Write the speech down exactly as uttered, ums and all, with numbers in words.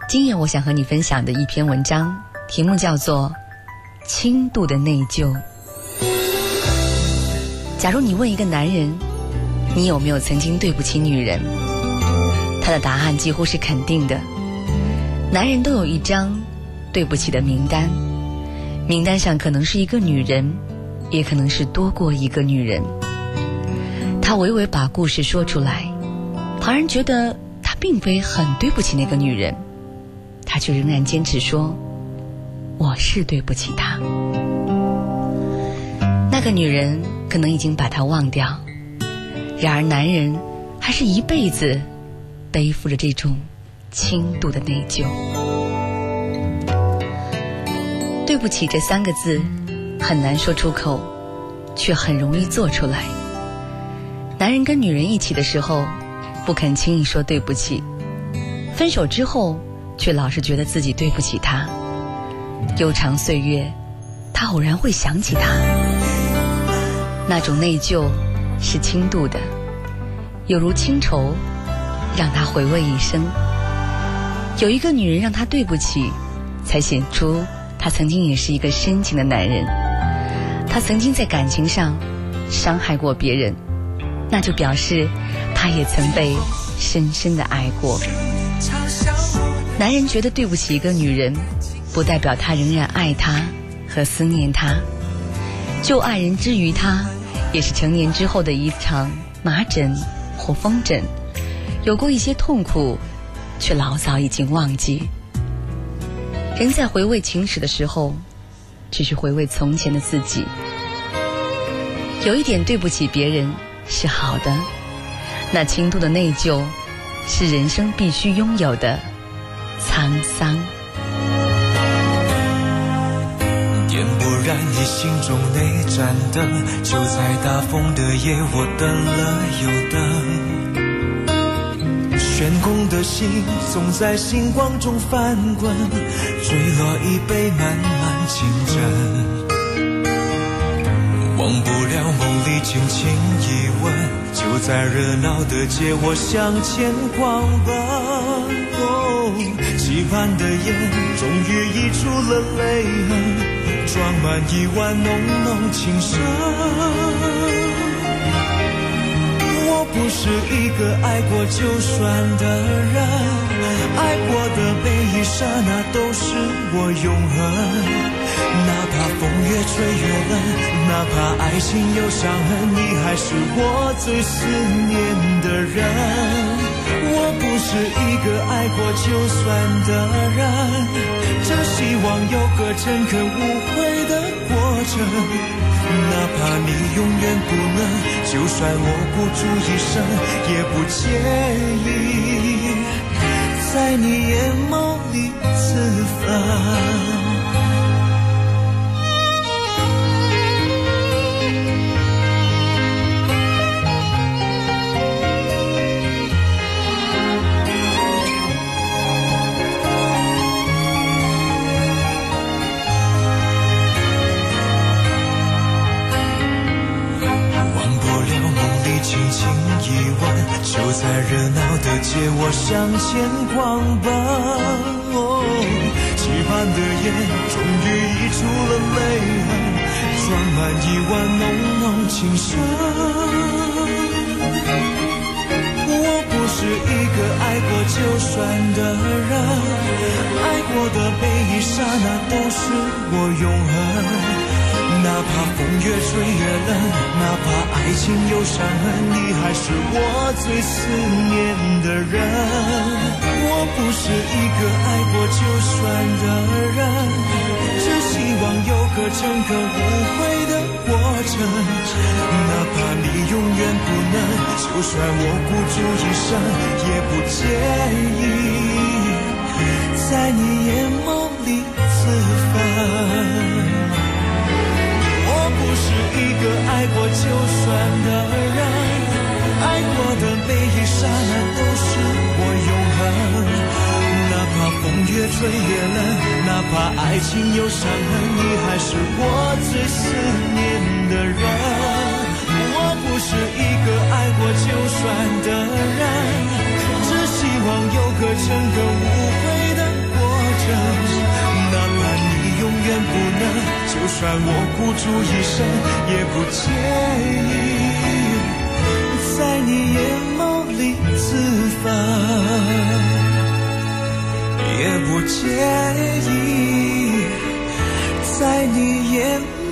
今夜我想和你分享的一篇文章，题目叫做《轻度的内疚》。假如你问一个男人，你有没有曾经对不起女人，他的答案几乎是肯定的。男人都有一张对不起的名单，名单上可能是一个女人，也可能是多过一个女人。他娓娓把故事说出来，旁人觉得他并非很对不起那个女人，他却仍然坚持说我是对不起她。那个女人可能已经把他忘掉，然而男人还是一辈子背负着这种轻度的内疚。对不起这三个字很难说出口，却很容易做出来。男人跟女人一起的时候不肯轻易说对不起，分手之后却老是觉得自己对不起他。悠长岁月，他偶然会想起他，那种内疚是轻度的，有如清愁，让他回味一生。有一个女人让他对不起，才显出他曾经也是一个深情的男人。他曾经在感情上伤害过别人，那就表示他也曾被深深的爱过。男人觉得对不起一个女人，不代表他仍然爱她和思念她。旧爱人之于他，也是成年之后的一场麻疹或风疹，有过一些痛苦，却老早已经忘记。人在回味情史的时候，只是回味从前的自己。有一点对不起别人是好的，那轻度的内疚是人生必须拥有的沧桑。 点不燃你心中那盏灯，就在大风的夜我等了又等，悬空的心总在星光中翻滚，坠落一杯漫漫情真。忘不了梦里轻轻一吻，就在热闹的街我向前狂奔。哦，期盼的眼终于溢出了泪痕，装满一碗浓浓情深。我不是一个爱过就算的人，爱过的每一刹那都是我永恒。哪怕风越吹越冷，哪怕爱情有伤痕，你还是我最思念的人。我不是一个爱过就算的人，只希望有个诚恳无悔的过程。哪怕你永远不能，就算我孤注一生，也不介意在你眼眸里自焚。轻轻一吻，就在热闹的街我向前狂奔。哦，期盼的眼终于溢出了泪痕，装满一碗浓浓情深。我不是一个爱过就算的人，爱过的每一刹那都是我永恒。哪怕风越吹越冷，哪怕爱情有伤痕，你还是我最思念的人。我不是一个爱过就算的人，只希望有个诚恳无悔的过程。哪怕你永远不能，就算我孤注一生，也不介意在你眼眸里自焚。不是一个爱过就算的人，爱过的每一刹那都是我永恒。哪怕风越吹越冷，哪怕爱情有伤痕，你还是我最思念的人。我不是一个爱过就算的人，只希望有个诚恳无悔的就算我孤注一生也不介意，在你眼眸里自焚，也不介意在你眼